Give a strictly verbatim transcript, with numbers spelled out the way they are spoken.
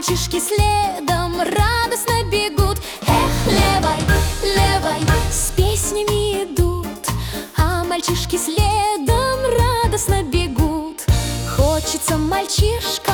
мальчишки следом радостно бегут. Эх, левой, левой с песнями идут, а мальчишки следом радостно бегут. Хочется мальчишка